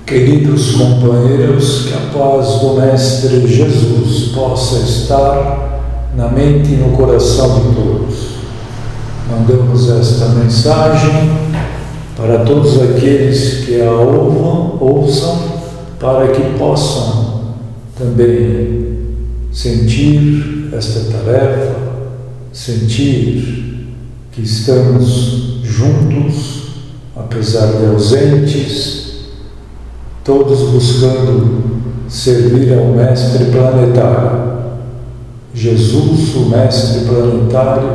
Queridos companheiros, que a paz do Mestre Jesus possa estar na mente e no coração de todos. Mandamos esta mensagem para todos aqueles que a ouçam, para que possam também sentir esta tarefa, sentir que estamos juntos, apesar de ausentes, todos buscando servir ao Mestre planetário. Jesus, o Mestre planetário,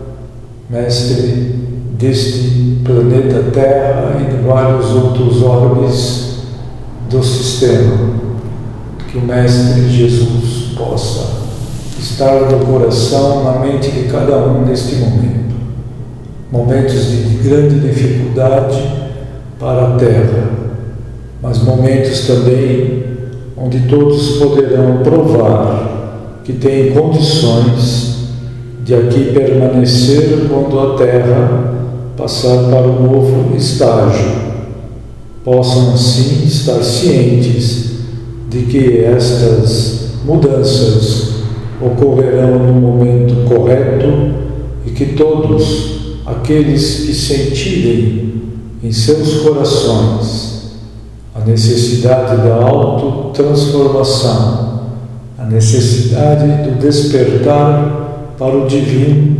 Mestre deste planeta Terra e de vários outros orbes do sistema. Que o Mestre Jesus possa estar no coração, na mente de cada um neste momento. Momentos de grande dificuldade para a Terra, mas momentos também onde todos poderão provar que têm condições de aqui permanecer quando a Terra passar para um novo estágio. Possam assim estar cientes de que estas mudanças ocorrerão no momento correto e que todos aqueles que sentirem em seus corações a necessidade da autotransformação, a necessidade do despertar para o divino,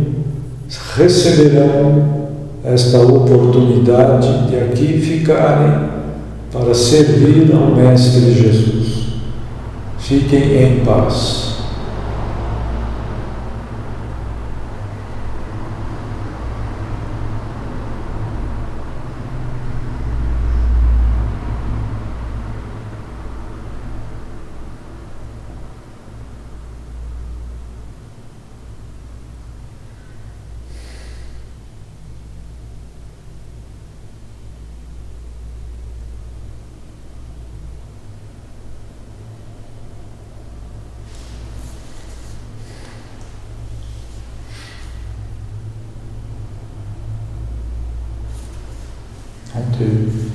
receberão esta oportunidade de aqui ficarem para servir ao Mestre Jesus. Fiquem em paz. Thank you.